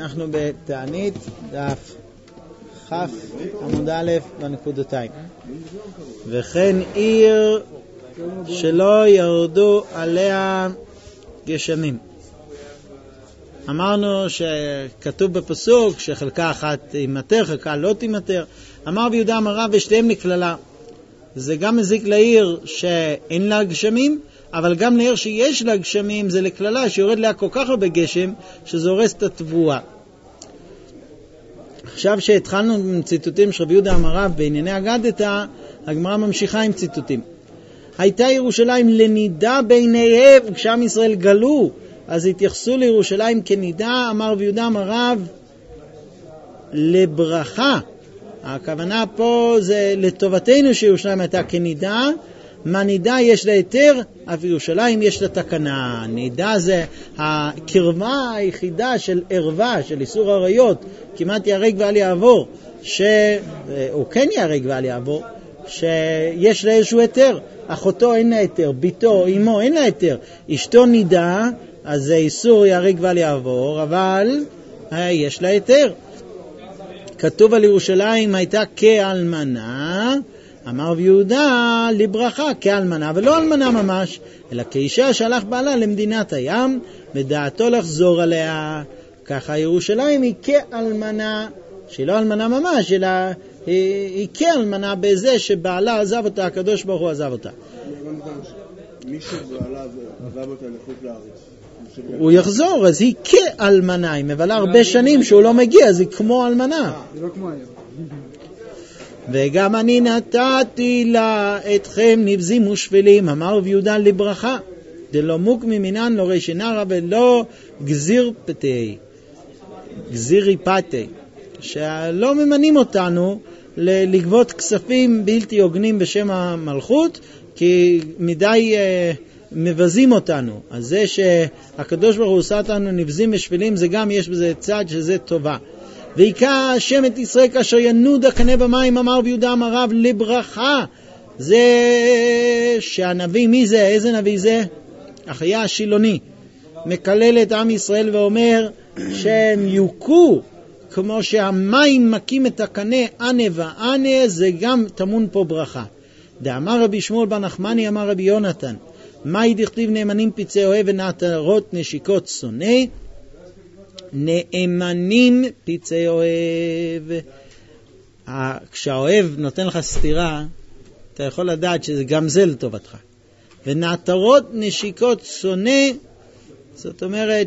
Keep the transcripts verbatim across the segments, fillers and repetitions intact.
אנחנו בתענית דף כ' עמוד א' בנקודותיים. וכן עיר שלא ירדו עליה גשמים. אמרנו שכתוב בפסוק שחלקה אחת תימטר, חלקה לא תימטר. אמר ביהודה אמרה ושתיהם לכללה. זה גם מזיק לעיר שאין לה גשמים, אבל גם לעיר שיש לה גשמים זה לכללה שיורד לה כל כך הרבה גשם שזה הורס את התבואה. עכשיו שהתחלנו עם ציטוטים של רבי יהודה אמרה בענייני אגדתא, הגמרא ממשיכה עם ציטוטים. הייתה ירושלים לנידה בעיניהם, כשעם ישראל גלו אז התייחסו לירושלים כנידה. אמר רבי יהודה אמרה לברכה, הכוונה פה זה לטובתנו שירושלים הייתה כנידה. מה נידה יש לה היתר, אף ירושלים יש לה תקנה. נידה זה הקרבה היחידה של ערווה, של איסור עריות, כמעט יהרג ואל יעבור, שהוא כן יהרג ואל יעבור, שיש לה איזשהו היתר. אחותו אין לה היתר, ביתו, אמו אין לה היתר, אשתו נידה, אז זה איסור יהרג ואל יעבור, אבל יש לה היתר. כתוב על ירושלים הייתה כאלמנה, אמר יהודה לברכה כאלמנה, ולא אלמנה ממש, אלא כאישה שהלך בעלה למדינת הים, בדעתו לחזור עליה. ככה ירושלים היא כאלמנה, שהיא לא אלמנה ממש, אלא היא, היא כאלמנה בזה שבעלה עזב אותה, הקדוש ברוך הוא עזב אותה. מי שבעלה עזב אותה לחוץ לארץ, הוא יחזור, אז היא כאלמנה, היא מבלה הרבה שנים שהוא לא מגיע, אז היא כמו אלמנה. זה לא כמו היום. וגם אני נתתי לה אתכם נבזים ושפלים, אמר רבי יהודה לברכה, דלא מוק ממינן לא רשנרה ולא גזיר פתי, גזירי פתי, שלא ממנים אותנו לגבות כספים בלתי הוגנים בשם המלכות, כי מדי uh, מבזים אותנו. אז זה שהקדוש ברוך הוא עושה אותנו נבזים ושפלים, זה גם יש בזה צד שזה טובה. ויקרא השם את ישראל כאשר ינוד הקנה במים, אמר ביהודה אמר רב לברכה. זה שהנביא, מי זה? איזה נביא זה? אחיה השילוני, מקלל את עם ישראל ואומר שהם יוקו כמו שהמים מקים את הקנה ענה וענה, זה גם תמון פה ברכה. דאמר רבי שמואל בן נחמני אמר רבי יונתן, מהי דכתיב נאמנים פצעי אוהב ונעתרות נשיקות שונא? נאמנים פצעי אוהב. כשהאוהב נותן לך סתירה, אתה יכול לדעת שגם זה לטובתך. ונעתרות נשיקות שונא, זאת אומרת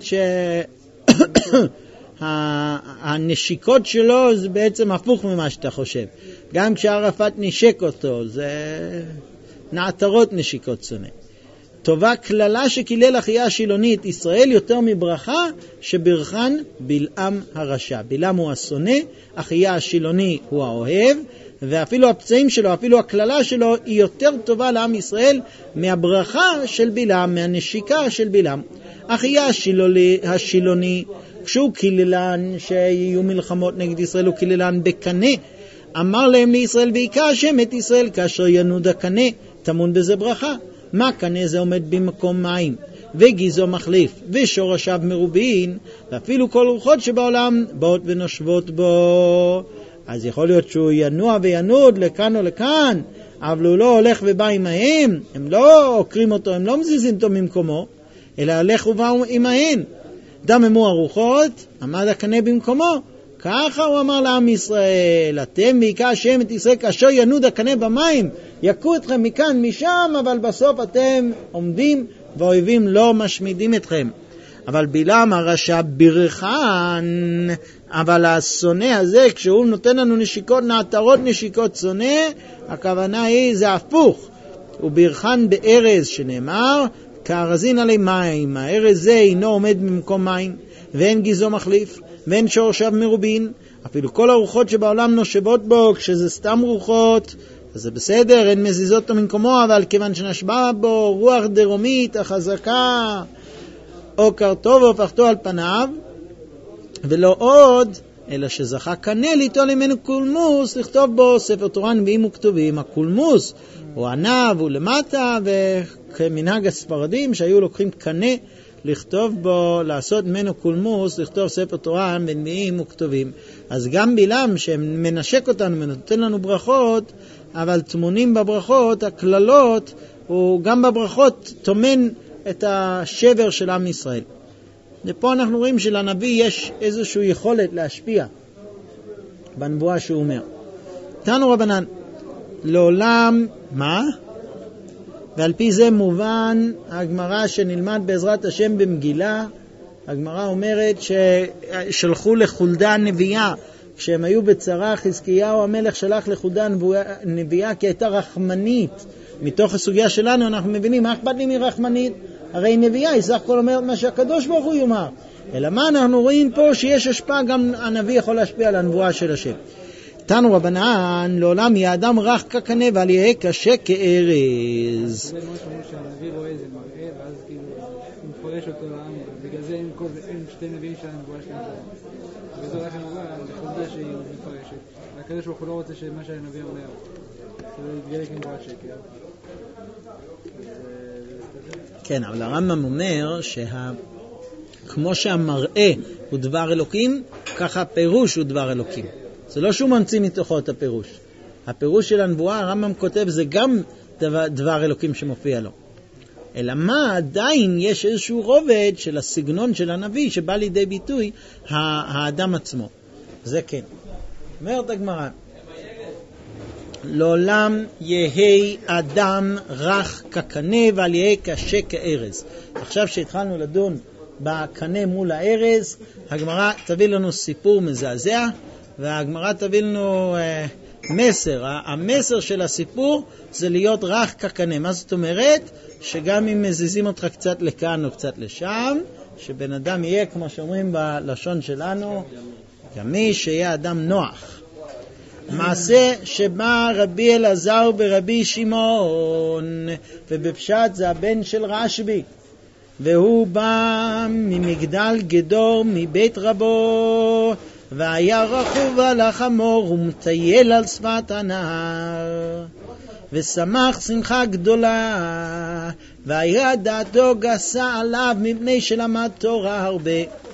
שהנשיקות שלו זה בעצם הפוך ממה שאתה חושב. גם כשערפאת נשק אותו, זה נעתרות נשיקות שונא. טובה כללה שקילל אחיה השילונית ישראל יותר מברכה שברכן בלעם הרשע. בלעם הוא השונא, אחיה השילוני הוא האוהב, ואפילו הפצעים שלו, אפילו הכללה שלו היא יותר טובה לעם ישראל מהברכה של בלעם, מהנשיקה של בלעם. אחיה השילוני, השילוני כשהוא קיללן שיהיו מלחמות נגד ישראל, הוא קיללן בקנה, אמר להם לישראל ויקרא השם את ישראל כאשר ינוד הקנה, תמון בזה ברכה. מה קנה זה עומד במקום מים, וגיזו מחליף, ושורשיו מרובין, ואפילו כל רוחות שבעולם באות ונושבות בו. אז יכול להיות שהוא ינוע וינוד לכאן או לכאן, אבל הוא לא הולך ובא עמהם, הם לא עוקרים אותו, הם לא מזיזים אותו ממקומו, אלא הלך ובא עמהם. דממו הרוחות, עמד הקנה במקומו. ככה הוא אמר לעם ישראל, אתם ויקרא השם את ישראל כאשר ינוד הקנה במים, יכו אתכם מכאן משם, אבל בסוף אתם עומדים והאויבים לא משמידים אתכם. אבל בלעם הרשע ברכן, אבל השונא הזה כשהוא נותן לנו נשיקות, נעתרות נשיקות שונא, הכוונה היא זה הפוך. הוא ברכן בארז שנאמר כארזין עלי מים, הארז זה אינו עומד במקום מים, ואין גיזו מחליף, ואין שורשיו מרובין. אפילו כל הרוחות שבעולם נושבות בו, כשזה סתם רוחות, אז זה בסדר, אין מזיזות אותו ממקומו, אבל כיוון שנשבה בו רוח דרומית החזקה, או קרטוב והופכתו על פניו, ולא עוד, אלא שזכה קנה ליטול ממנו קולמוס, לכתוב בו ספר תורה נביאים וכתובים. הקולמוס הוא ענב, הוא למטה, וכמנהג הספרדים שהיו לוקחים קנה לכתוב בו, לעשות ממנו קולמוס, לכתוב ספר תורה בנביאים וכתובים. אז גם בלעם שמנשק אותנו, נותן לנו ברכות, אבל תמונים בברכות, הכללות, הוא גם בברכות תומן את השבר של עם ישראל. ופה אנחנו רואים שלנביא יש איזושהי יכולת להשפיע בנבואה שהוא אומר. תנו רבנן, לעולם, מה? ועל פי זה מובן הגמרא שנלמד בעזרת השם במגילה, הגמרא אומרת ששלחו לחולדה נביאה, כשהם היו בצרה חזקיהו המלך שלח לחולדה נביאה כי הייתה רחמנית. מתוך הסוגיה שלנו אנחנו מבינים מה אכפת לי מרחמנית? הרי נביאה היא סך הכל אומרת מה שהקדוש ברוך הוא יאמר. אלא מה אנחנו רואים פה שיש השפעה, גם הנביא יכול להשפיע על הנבואה של השם. תנו רבנן, לעולם יהיה אדם רך כקנה ועל יהיה קשה כארז. זה משהו שהנביא רואה איזה מראה ואז כאילו הוא מפרש אותו לעם, בגלל זה אין שתי נביאים של הנבואה שלהם. וזו רק הנבואה לחולדה שהיא מפרשת. והקדוש ברוך הוא לא רוצה שמה שהנביא אומר זה יתגלה כנבואת שקר. כן, אבל הרמב"ם אומר שה... כמו שהמראה הוא דבר אלוקים, ככה הפירוש הוא דבר אלוקים. זה לא שהוא ממציא מתוכו את הפירוש. הפירוש של הנבואה, הרמב"ם כותב, זה גם דבר, דבר אלוקים שמופיע לו. אלא מה, עדיין יש איזשהו רובד של הסגנון של הנביא שבא לידי ביטוי האדם עצמו. זה כן. אומרת הגמרא, לעולם יהי אדם רך כקנה ועל יהי קשה כארז. עכשיו שהתחלנו לדון בקנה מול הארז, הגמרא תביא לנו סיפור מזעזע, והגמרא תביא לנו אה, מסר. המסר של הסיפור זה להיות רך כקנה. מה זאת אומרת? שגם אם מזיזים אותך קצת לכאן או קצת לשם, שבן אדם יהיה, כמו שאומרים בלשון שלנו, גמי שיהיה אדם נוח. מעשה שבא רבי אלעזר ברבי שמעון, ובפשט זה הבן של רשב"י, והוא בא ממגדל גדור מבית רבו, והיה רכוב על החמור ומטייל על שפת הנהר, ושמח שמחה גדולה, והיה דעתו גסה עליו מפני שלמד תורה הרבה.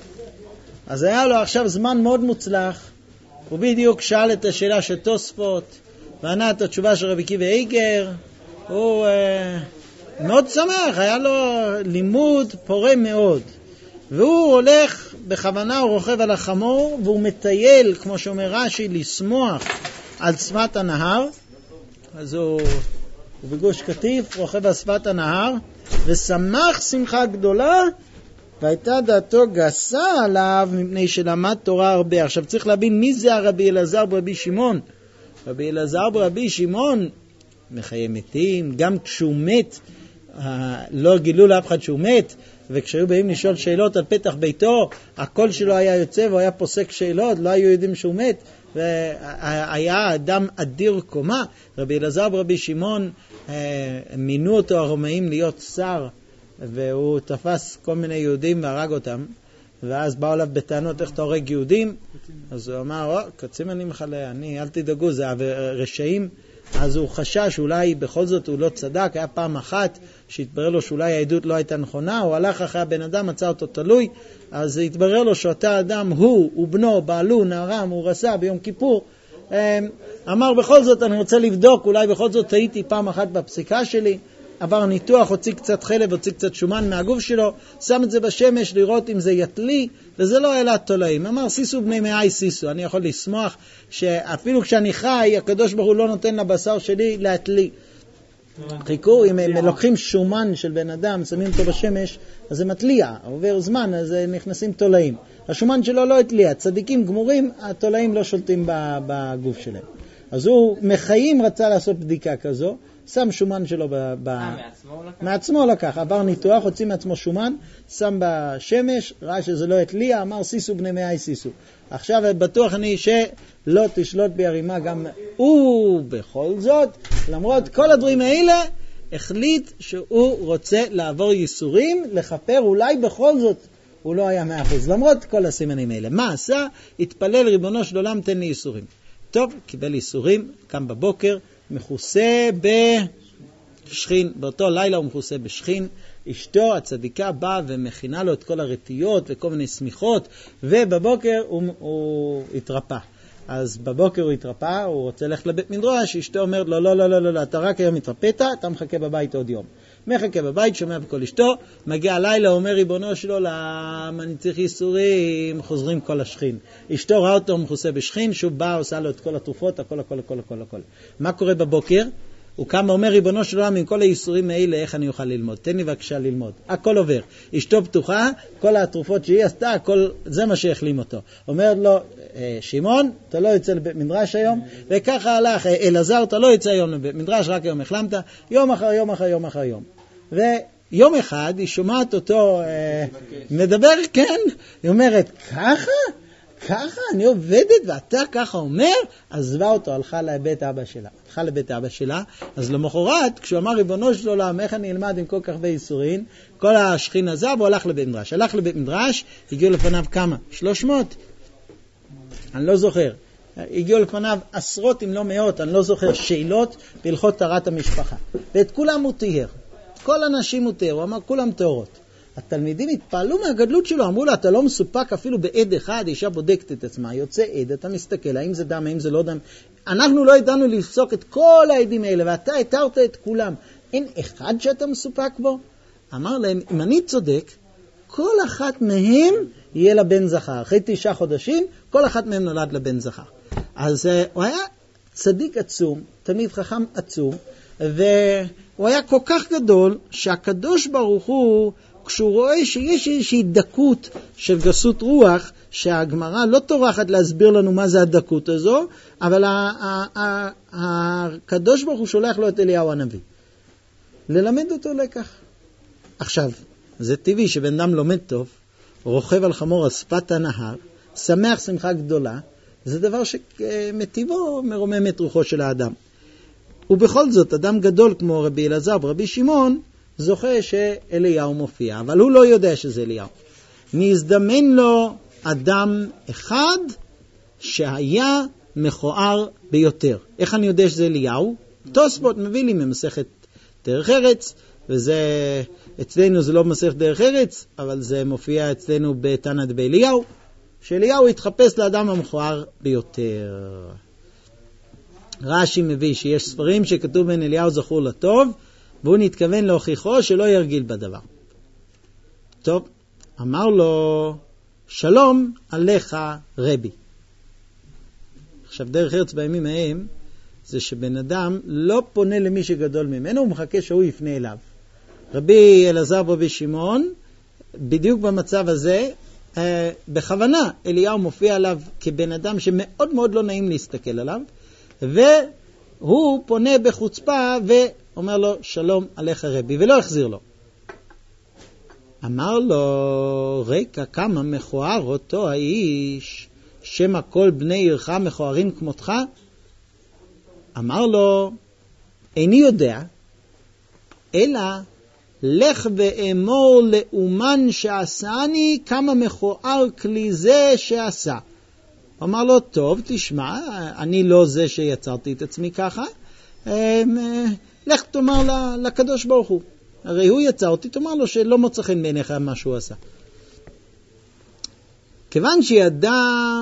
אז היה לו עכשיו זמן מאוד מוצלח, הוא בדיוק שאל את השאלה של תוספות וענה את התשובה של רבי עקיבא איגר. הוא אה, מאוד שמח, היה לו לימוד פורה מאוד, והוא הולך בכוונה, הוא רוכב על החמור והוא מטייל, כמו שאומר רש"י, לשמוח על שפת הנהר. אז הוא, הוא בגוש קטיף רוכב על שפת הנהר ושמח שמחה גדולה, והייתה דעתו גסה עליו מפני שלמד תורה הרבה. עכשיו צריך להבין מי זה הרבי אלעזר ברבי שמעון. רבי אלעזר ברבי שמעון מחיי מתים, גם כשהוא מת לא גילו לאף אחד שהוא מת, וכשהיו באים לשאול שאלות על פתח ביתו הקול שלו היה יוצא והוא היה פוסק שאלות, לא היו יודעים שהוא מת, והיה אדם אדיר קומה. רבי אלעזר ברבי שמעון מינו אותו הרומאים להיות שר, והוא תפס כל מיני יהודים והרג אותם, ואז באו אליו בטענות איך אתה הורג יהודים. אז הוא אמר, או, קצים אני מחלה, אני, אל תדאגו, זה רשעים. אז הוא חשש אולי בכל זאת הוא לא צדק. היה פעם אחת שהתברר לו שאולי העדות לא הייתה נכונה, הוא הלך אחרי הבן אדם, מצא אותו תלוי, אז התברר לו שאותה אדם הוא ובנו בעלו נערם, הוא רסה ביום כיפור. אמר בכל זאת אני רוצה לבדוק, אולי בכל זאת טעיתי פעם אחת בפסיקה שלי. עבר ניתוח, הוציא קצת חלב, הוציא קצת שומן מהגוף שלו, שם את זה בשמש לראות אם זה יתלי, וזה לא העלה תולעים. אמר, סיסו בני מאי סיסו, אני יכול לשמוח שאפילו כשאני חי, הקדוש ברוך הוא לא נותן לבשר שלי להתלי. חיכו, אם הם לוקחים שומן של בן אדם, שמים אותו בשמש, אז זה מתליע, עובר זמן, אז נכנסים תולעים. השומן שלו לא התליע, צדיקים גמורים, התולעים לא שולטים בגוף שלהם. אז הוא מחיים רצה לעשות בדיקה כזו, שם שומן שלו ב... ב... אה, מעצמו לקח? מעצמו לקח, עבר ניתוח, הוציא מעצמו שומן, שם בשמש, ראה שזה לא התליע, אמר סיסו בני מאי סיסו. עכשיו בטוח אני שלא תשלוט בהרימה גם הוא. בכל זאת, למרות כל הדברים האלה, החליט שהוא רוצה לעבור ייסורים, לחפר, אולי בכל זאת הוא לא היה מאה אחוז, למרות כל הסימנים האלה. מה עשה? התפלל ריבונו של עולם תן לי ייסורים. טוב, קיבל ייסורים, קם בבוקר, מכוסה בשכין, באותו לילה הוא מכוסה בשכין, אשתו הצדיקה באה ומכינה לו את כל הרטיות וכל מיני סמיכות, ובבוקר הוא, הוא התרפא. אז בבוקר הוא התרפא, הוא רוצה ללכת לבית מדרש, אשתו אומרת לו, לא, לא, לא, לא, לא, אתה רק היום התרפאת, אתה מחכה בבית עוד יום. מחכה בבית, שומע בכל אשתו, מגיע הלילה, אומר ריבונו שלו, למה אני צריך ייסורים, חוזרים כל השכין. אשתו ראה אותו מכוסה בשכין, שהוא בא, עושה לו את כל התרופות, הכל, הכל, הכל, הכל, הכל. מה קורה בבוקר? הוא קם ואומר, ריבונו שלו, עם כל הייסורים האלה, איך אני אוכל ללמוד? תן לי בבקשה ללמוד. הכל עובר. אשתו פתוחה, כל התרופות שהיא עשתה, הכל, זה מה שהחלים אותו. אומר לו, שמעון, אתה לא יוצא לבית מדרש היום, וככה הלך, אלעזר, אתה לא יוצא היום לבית מדרש, רק היום החלמת, יום אחר יום אחר יום אחר יום. ויום אחד היא שומעת אותו מדבר, כן, היא אומרת, ככה? ככה אני עובדת ואתה ככה אומר, עזבה אותו, הלכה לבית אבא שלה. הלכה לבית אבא שלה, אז למחרת, כשהוא אמר ריבונו של עולם, איך אני אלמד עם כל כך הרבה ייסורים, כל השכין עזב, הוא הלך לבית מדרש. הלך לבית מדרש, הגיעו לפניו כמה? שלוש מאות? אני לא זוכר. הגיעו לפניו עשרות אם לא מאות, אני לא זוכר, שאלות בהלכות טהרת המשפחה. ואת כולם הוא תיאר. כל אנשים הוא תיאר, הוא אמר כולם תיאורות. התלמידים התפעלו מהגדלות שלו, אמרו לה, אתה לא מסופק אפילו בעד אחד, אישה בודקת את עצמה, יוצא עד, אתה מסתכל, האם זה דם, האם זה לא דם. אנחנו לא ידענו לפסוק את כל העדים האלה, ואתה התארת את כולם. אין אחד שאתה מסופק בו? אמר להם, אם אני צודק, כל אחת מהם יהיה לה בן זכר. אחרי תשעה חודשים, כל אחת מהם נולד לבן זכר. אז uh, הוא היה צדיק עצום, תלמיד חכם עצום, והוא היה כל כך גדול, שהקדוש ברוך הוא, כשהוא רואה שיש איזושהי דקות של גסות רוח, שהגמרא לא טורחת להסביר לנו מה זה הדקות הזו, אבל הקדוש ברוך הוא שולח לו את אליהו הנביא. ללמד אותו לקח. עכשיו, זה טבעי שבן אדם לומד טוב, רוכב על חמור על שפת הנהר, שמח שמחה גדולה, זה דבר שמטיבו מרומם את רוחו של האדם. ובכל זאת, אדם גדול כמו רבי אלעזר ורבי שמעון, זוכה שאליהו מופיע, אבל הוא לא יודע שזה אליהו. נזדמן לו אדם אחד שהיה מכוער ביותר. איך אני יודע שזה אליהו? תוספות מביא לי ממסכת דרך ארץ, וזה אצלנו זה לא מסכת דרך ארץ, אבל זה מופיע אצלנו בתנא דאליהו, שאליהו התחפש לאדם המכוער ביותר. רש"י מביא שיש ספרים שכתוב בין אליהו זכור לטוב, והוא נתכוון להוכיחו שלא ירגיל בדבר. טוב, אמר לו, שלום עליך רבי. עכשיו דרך ארץ בימים ההם, זה שבן אדם לא פונה למי שגדול ממנו, הוא מחכה שהוא יפנה אליו. רבי אלעזר ורבי שמעון, בדיוק במצב הזה, אה, בכוונה אליהו מופיע עליו כבן אדם שמאוד מאוד לא נעים להסתכל עליו, והוא פונה בחוצפה ואומר לו שלום עליך רבי, ולא החזיר לו. אמר לו, ריקה כמה מכוער אותו האיש, שמה כל בני עירך מכוערים כמותך? אמר לו, איני יודע, אלא לך ואמור לאומן שעשני כמה מכוער כלי זה שעשה. אמר לו, טוב, תשמע, אני לא זה שיצרתי את עצמי ככה, לך תאמר לקדוש ברוך הוא. הרי הוא יצר אותי, תאמר לו שלא מוצא חן בעיניך מה שהוא עשה. כיוון שידע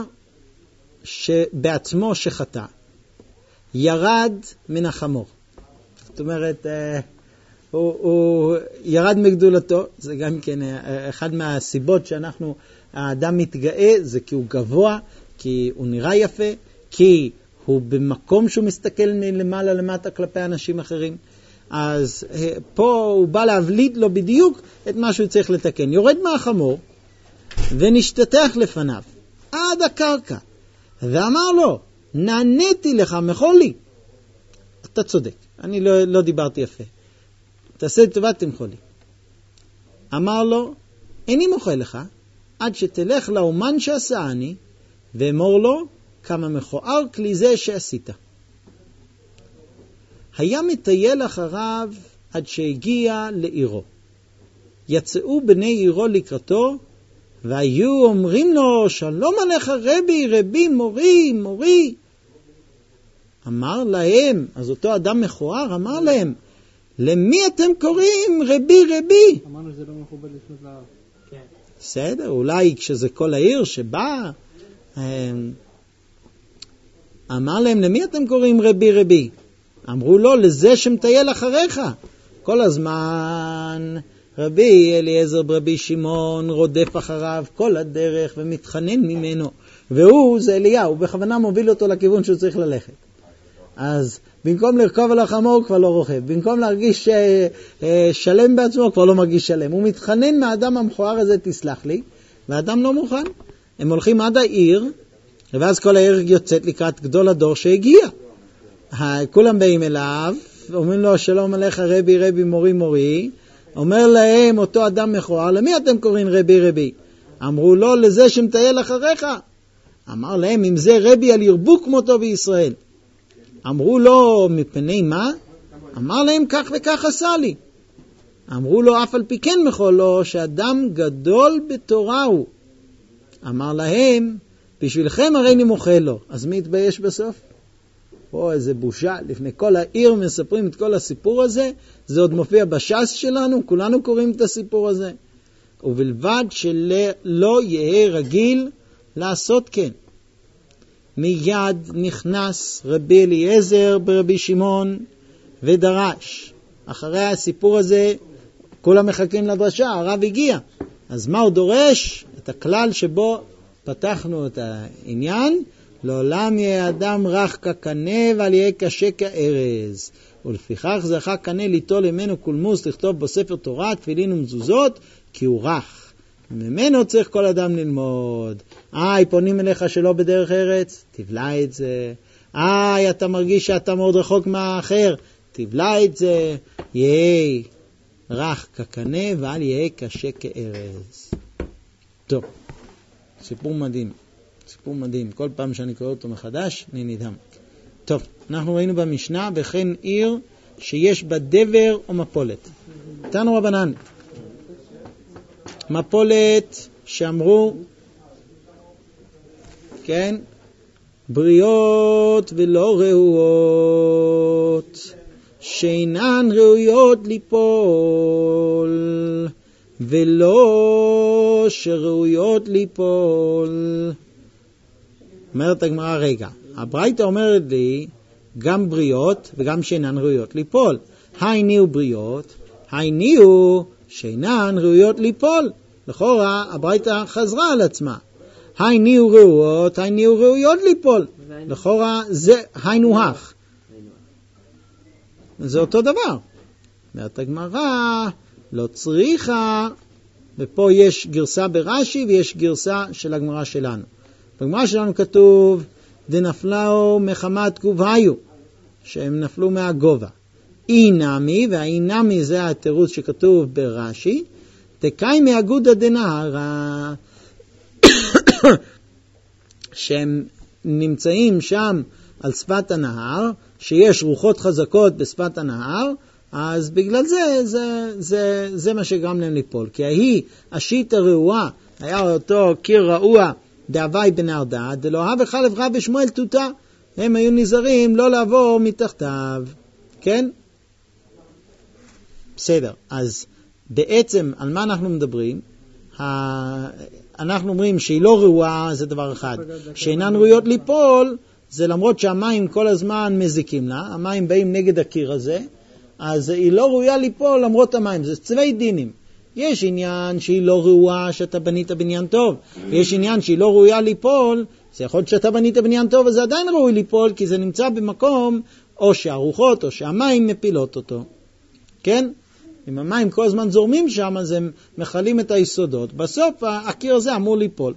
שבעצמו שחטא, ירד מן החמור. זאת אומרת, הוא, הוא ירד מגדולתו, זה גם כן אחד מהסיבות שאנחנו, האדם מתגאה, זה כי הוא גבוה, כי הוא נראה יפה, כי הוא במקום שהוא מסתכל מלמעלה למטה כלפי אנשים אחרים. אז פה הוא בא להבליט לו בדיוק את מה שהוא צריך לתקן. יורד מהחמור ונשתתח לפניו עד הקרקע ואמר לו, נעניתי לך מחול לי. אתה צודק, אני לא, לא דיברתי יפה. תעשה טובה, תמחול לי. אמר לו, איני מוחל לך עד שתלך לאומן שעשה אני ואמור לו כמה מכוער כלי זה שעשית. היה מטייל אחריו עד שהגיע לעירו. יצאו בני עירו לקראתו, והיו אומרים לו, שלום עליך רבי, רבי, מורי, מורי. אמר להם, אז אותו אדם מכוער אמר להם, למי אתם קוראים רבי רבי? אמרנו שזה לא מכובד לפנות לרב. כן. בסדר, אולי כשזה כל העיר שבא, אמר להם, למי אתם קוראים רבי רבי? אמרו לו, לזה שמטייל אחריך. כל הזמן רבי אליעזר ברבי שמעון רודף אחריו כל הדרך ומתחנן ממנו. והוא זה אליהו, הוא בכוונה מוביל אותו לכיוון שהוא צריך ללכת. אז במקום לרכוב על החמור הוא כבר לא רוכב, במקום להרגיש אה, אה, שלם בעצמו הוא כבר לא מרגיש שלם. הוא מתחנן מהאדם המכוער הזה, תסלח לי, והאדם לא מוכן. הם הולכים עד העיר, ואז כל העיר יוצאת לקראת גדול הדור שהגיע. כולם באים אליו, אומרים לו שלום עליך רבי רבי מורי מורי, אומר להם אותו אדם מכוער, למי אתם קוראים רבי רבי? אמרו לו, לזה שמטייל אחריך. אמר להם, אם זה רבי על ירבו כמותו בישראל. אמרו לו, מפני מה? אמר להם, כך וכך עשה לי. אמרו לו, אף על פי כן מחול לו, שאדם גדול בתורה הוא. אמר להם, בשבילכם הרי אני מוחל לו. אז מי יתבייש בסוף? פה איזה בושה, לפני כל העיר מספרים את כל הסיפור הזה, זה עוד מופיע בש"ס שלנו, כולנו קוראים את הסיפור הזה. ובלבד שלא יהיה רגיל לעשות כן. מיד נכנס רבי אליעזר ברבי שמעון ודרש. אחרי הסיפור הזה, כולם מחכים לדרשה, הרב הגיע. אז מה הוא דורש? את הכלל שבו פתחנו את העניין, לעולם יהיה אדם רך כקנה ועל יהיה קשה כארז. ולפיכך זכה קנה ליטול ממנו קולמוס לכתוב בו ספר תורה, תפילין ומזוזות, כי הוא רך. ממנו צריך כל אדם ללמוד. איי, פונים אליך שלא בדרך ארץ, תבלע את זה. איי, אתה מרגיש שאתה מאוד רחוק מהאחר, תבלע את זה. יהיה רך כקנה ועל יהיה קשה כארז. טוב, סיפור מדהים. סיפור מדהים. כל פעם שאני קורא אותו מחדש, אני נדהם. טוב, אנחנו ראינו במשנה, וכן עיר שיש בה דבר או מפולת. תנו רבנן. מפולת שאמרו, כן, בריאות ולא ראויות, שאינן ראויות ליפול, ולא שראויות ליפול. אומרת הגמרא, רגע, הברייתא אומרת לי, גם בריאות וגם שאינן ראויות ליפול. הייניהו בריאות, הייניהו שאינן ראויות ליפול. לכאורה, הברייתא חזרה על עצמה. הייניהו ראויות, הייניהו ראויות ליפול. לכאורה, זה היינו הך. זה אותו דבר. אומרת הגמרא, לא צריכה, ופה יש גרסה ברש"י ויש גרסה של הגמרא שלנו. בגמרא שלנו כתוב, דנפלאו מחמת גובהיו, שהם נפלו מהגובה. אינמי, והאינמי זה התירוץ שכתוב ברש"י, תקאי מאגודא דנהרא, שהם נמצאים שם על שפת הנהר, שיש רוחות חזקות בשפת הנהר, אז בגלל זה, זה, זה, זה מה שגרם להם ליפול. כי ההיא, השיט הרעועה, היה אותו קיר רעוע, דאבי בן ארדע, דלא הווה חלף רב ושמואל תותה. הם היו נזהרים לא לעבור מתחתיו. כן? בסדר. אז בעצם על מה אנחנו מדברים? אנחנו אומרים שהיא לא ראויה, זה דבר אחד. שאינן ראויות ליפול, זה למרות שהמים כל הזמן מזיקים לה, המים באים נגד הקיר הזה, אז היא לא ראויה ליפול למרות המים. זה צווי דינים. יש עניין שהיא לא ראויה שאתה בנית בניין טוב, ויש עניין שהיא לא ראויה ליפול, זה יכול להיות שאתה בנית בניין טוב, וזה עדיין ראוי ליפול, כי זה נמצא במקום, או שהרוחות, או שהמים מפילות אותו. כן? אם המים כל הזמן זורמים שם, אז הם מחלים את היסודות. בסוף, הקיר הזה אמור ליפול.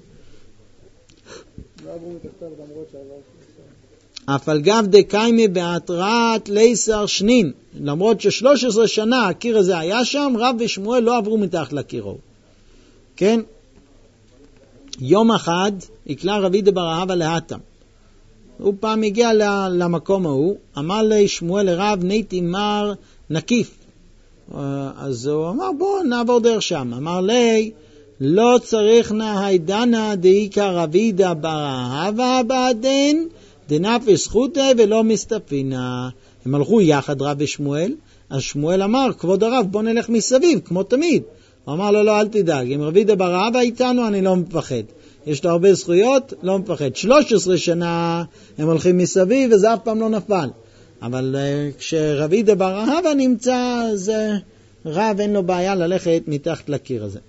אף על גב דקיימי בהתראת ליסר שנין, למרות ש-שלוש עשרה שנה הקיר הזה היה שם, רב ושמואל לא עברו מתחת לקירו. כן? יום אחד הקלה רבי דבר אהבה להתם. הוא פעם הגיע למקום ההוא, אמר לי שמואל לרב נייתי מר נקיף. אז הוא אמר בוא נעבור דרך שם. אמר לי לא צריך נהיידנה דאיקה רבי דבר אהבה בעדן, דנפש זכותה ולא מסתפינה. הם הלכו יחד רב ושמואל, אז שמואל אמר, כבוד הרב, בוא נלך מסביב, כמו תמיד. הוא אמר לו, לא, אל תדאג, אם רבי דה בר אהבה איתנו, אני לא מפחד. יש לו הרבה זכויות, לא מפחד. שלוש עשרה שנה הם הולכים מסביב, וזה אף פעם לא נפל. אבל uh, כשרבי דה בר אהבה נמצא, זה רב, אין לו בעיה ללכת מתחת לקיר הזה.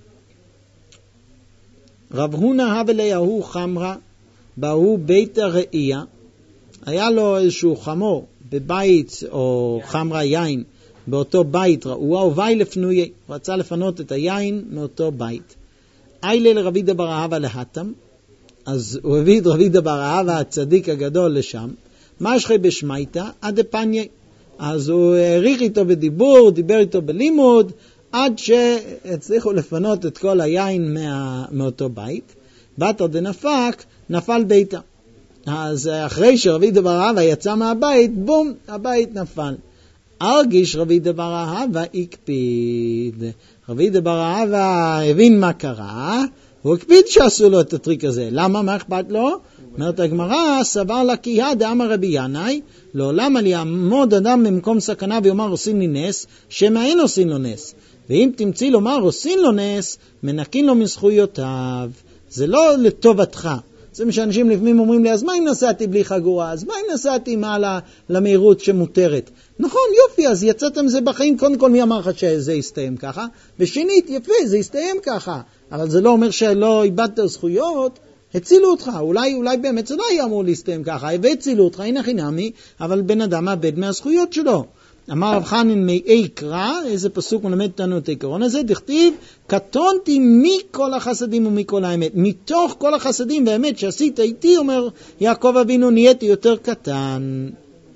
רב הונא הווה ליהו חמרה, באו בית הראייה, היה לו איזשהו חמור בבית, או חמרה יין, באותו בית ראוה, ובאי לפנויה, רצה לפנות את היין מאותו בית. איילה לרבי דה בר אהבה להתם, אז הוא הביא את רבי דה בר אהבה, הצדיק הגדול, לשם, משחי בשמייתא, עד הפניה. אז הוא העריך איתו בדיבור, דיבר איתו בלימוד, עד שהצליחו לפנות את כל היין מה, מאותו בית. בתר דנפק, נפל ביתה. אז אחרי שרבי דה בר אהבה יצא מהבית, בום, הבית נפל. הרגיש רבי דה בר אהבה הקפיד. רבי דה בר אהבה הבין מה קרה, הוא הקפיד שעשו לו את הטריק הזה. למה? מה אכפת לו? אומרת הגמרא, סבר לקיה דאמר רבי ינאי, לעולם על יעמוד אדם במקום סכנה ויאמר עושים לי נס, שמה אין עושים לו נס. ואם תמציא לומר עושים לו נס, מנקין לו מזכויותיו. זה לא לטובתך. זה מה שאנשים לפעמים אומרים לי, אז מה אם נסעתי בלי חגורה? אז מה אם נסעתי מעלה למהירות שמותרת? נכון, יופי, אז יצאתם זה בחיים, קודם כל מי אמר לך שזה יסתיים ככה? ושנית, יפה, זה יסתיים ככה. אבל זה לא אומר שלא איבדת זכויות, הצילו אותך. אולי, אולי באמת זה לא היה אמור להסתיים ככה, והצילו אותך, הנה חינמי, אבל בן אדם מאבד מהזכויות שלו. אמר רב חנין מאי קרא, איזה פסוק מלמד אותנו את העיקרון הזה, דכתיב, קטונתי מכל החסדים ומכל האמת. מתוך כל החסדים והאמת שעשית איתי, אומר יעקב אבינו, נהייתי יותר קטן.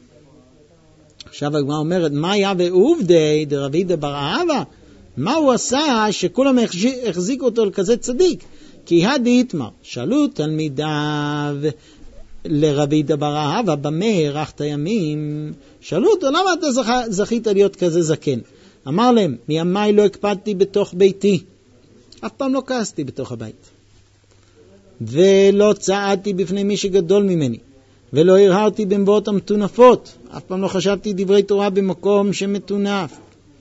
עכשיו הגמרא אומרת, מה היה ועובדי דרבי דה בר אהבה? מה הוא עשה שכולם החזיקו אותו לכזה צדיק? כי הדי יתמר, שאלו תלמידיו לרבי דה בר אהבה, במה הארכת ימים? שאלו אותו, למה אתה זכ... זכית להיות כזה זקן? אמר להם, מימי לא הקפדתי בתוך ביתי. אף פעם לא כעסתי בתוך הבית. ולא צעדתי בפני מי שגדול ממני. ולא הרהרתי במבואות המתונפות. אף פעם לא חשבתי דברי תורה במקום שמתונף.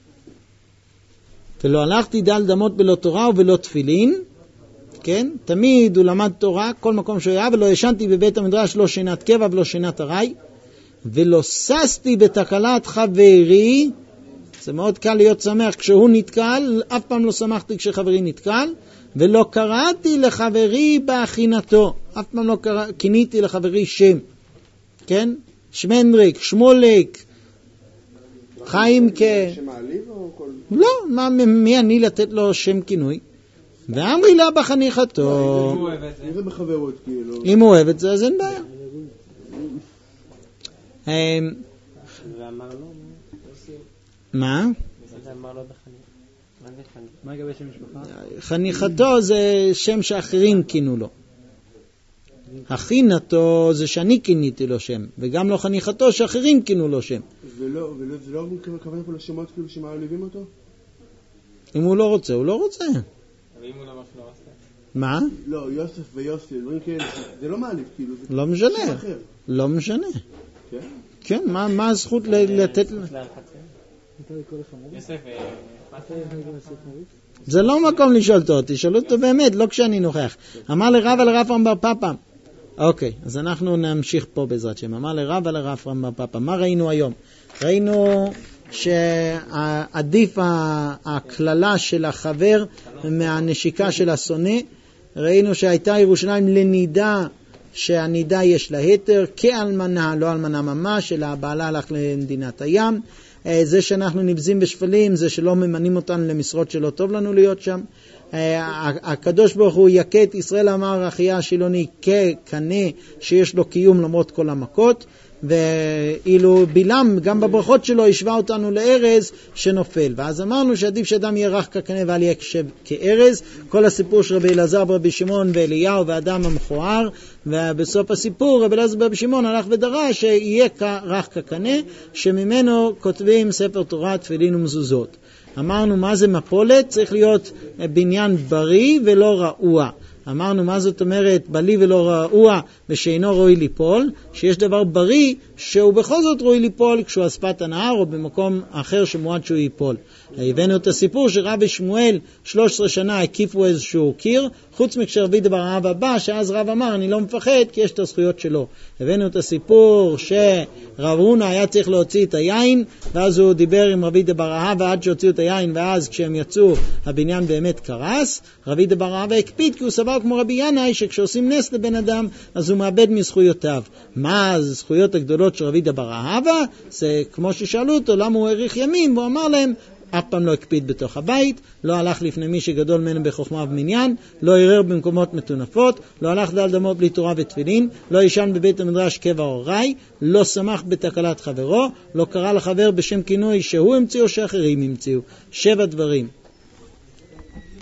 ולא הלכתי דל דמות בלא תורה ובלא תפילין. כן? תמיד הוא למד תורה, כל מקום שהוא היה, ולא ישנתי בבית המדרש, לא שינת קבע ולא שינת הרי. ולא ססתי בתקלת חברי, זה מאוד קל להיות שמח כשהוא נתקל, אף פעם לא שמחתי כשחברי נתקל, ולא קראתי לחברי בהכינתו, אף פעם לא קרא, כיניתי לחברי שם, כן? שמנדריק, שמולק, חיים כ... שמעליב או כל... לא, מה, מי אני לתת לו שם כינוי? ואמרי לה בחניכתו. אם זה בחברות כאילו. אם הוא אוהב את זה, אז אין בעיה. ואמר לו, מה? אמר לו בחניך. מה זה חניך? מה לגבי שם משפחה? חניכתו זה שם שאחרים כינו לו. הכינתו זה שאני כיניתי לו שם, וגם לא חניכתו שאחרים כינו לו שם. ולא, זה לא כוונה פה לשמות כאילו שמעליבים אותו? אם הוא לא רוצה, הוא לא רוצה. אבל אם הוא לא ממש לא עושה. מה? לא, יוסף ויוסי, דברים כאלה, זה לא מעליב כאילו. לא משנה. לא משנה. כן? כן, מה, מה הזכות לתת... יוסף זה לא מקום לשאול אותו, תשאלו אותו באמת, לא כשאני נוכח. אמר לרב על רב רם בר פאפא. אוקיי, אז אנחנו נמשיך פה בעזרת שם. אמר לרב על רב רם בר פאפא. מה ראינו היום? ראינו שעדיף הכללה של החבר מהנשיקה של השונא. ראינו שהייתה ירושלים לנידה, שהנידה יש לה היתר, כאלמנה, לא אלמנה ממש, אלא הבעלה הלך למדינת הים. זה שאנחנו נבזים בשפלים, זה שלא ממנים אותנו למשרות שלא טוב לנו להיות שם. הקדוש ברוך הוא יקה את ישראל, אמר אחיה השילוני, כקנה שיש לו קיום למרות כל המכות, ואילו בלעם גם בברכות שלו השווה אותנו לארז שנופל. ואז אמרנו שעדיף שאדם יהיה רך כקנה ואל יהיה כארז. כל הסיפור של רבי אלעזר ברבי שמעון ואליהו ואדם המכוער, ובסוף הסיפור רבי אלעזר ברבי שמעון הלך ודרש שיהיה רך כקנה, שממנו כותבים ספר תורה, תפילין ומזוזות. אמרנו מה זה מפולת? צריך להיות בניין בריא ולא רעוע. אמרנו מה זאת אומרת בלי ולא רעוע ושאינו ראוי ליפול, שיש דבר בריא שהוא בכל זאת ראוי ליפול כשהוא על שפת הנהר או במקום אחר שמועד שהוא ייפול. הבאנו את הסיפור שרב ושמואל שלוש עשרה שנה הקיפו איזשהו קיר, חוץ מכשרבי דבר האב הבא, שאז רב אמר אני לא מפחד כי יש את הזכויות שלו. הבאנו את הסיפור שרב הונא היה צריך להוציא את היין, ואז הוא דיבר עם רבי דבר האב עד שהוציאו את היין, ואז כשהם יצאו הבניין באמת קרס. רבי דבר האב הקפיד כי הוא סבר כמו רבי ינאי שכשעושים נס לבן אדם אז הוא מאבד מזכויותיו. מה הזכויות הגדולות של רבי דבר האב? זה כמו ששאלו אותו למה הוא האריך ימים, והוא אמר להם אף פעם לא הקפיד בתוך הבית, לא הלך לפני מי שגדול ממנו בחוכמה ובמניין, לא ערער במקומות מטונפות, לא הלך דל דמות בלי תורה ותפילין, לא ישן בבית המדרש קבע או ראי, לא שמח בתקלת חברו, לא קרא לחבר בשם כינוי שהוא המציאו שאחרים המציאו. שבע דברים.